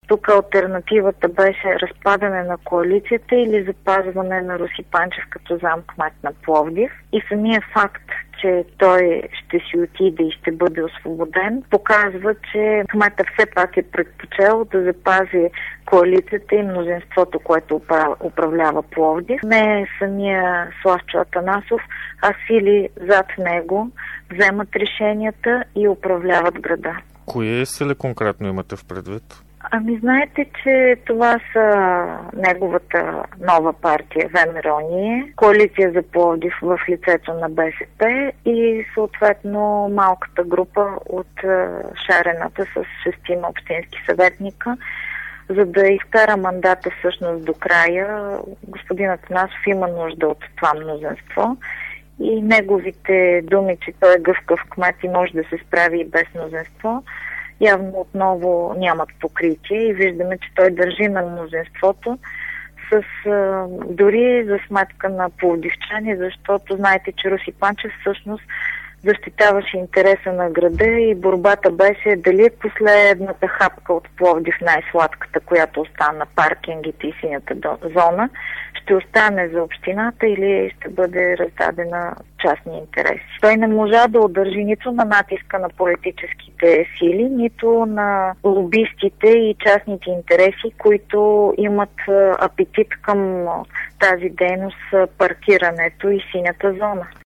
Тук алтернативата беше разпадане на коалицията или запазване на Руси Панчев като замкмет на Пловдив. И самия факт, че той ще си отиде и ще бъде освободен, показва, че кмета все пак е предпочел да запази коалицията и мнозинството, което управлява Пловдив. Не самия Славчо Атанасов, а сили зад него вземат решенията и управляват града. Кои сили конкретно имате в предвид? Знаете, че това са неговата нова партия ВМРО Ние, коалиция за Пловдив в лицето на БСП и съответно малката група от Шарената с 6 общински съветника. За да изкара мандата всъщност до края, господин Атанасов има нужда от това мнозинство и неговите думи, че той е гъвкав кмет и може да се справи и без мнозинство, явно отново нямат покритие и виждаме, че той държи на мнозинството дори за сметка на пловдивчани, защото знаете, че Руси Панчев всъщност защитаваше интереса на града и борбата беше дали последната хапка от Пловдив, най-сладката, която остана, паркингите и синята зона, ще остане за общината или ще бъде раздадена частни интереси. Той не можа да удържи нито на натиска на политическите сили, нито на лобистите и частните интереси, които имат апетит към тази дейност, паркирането и синята зона.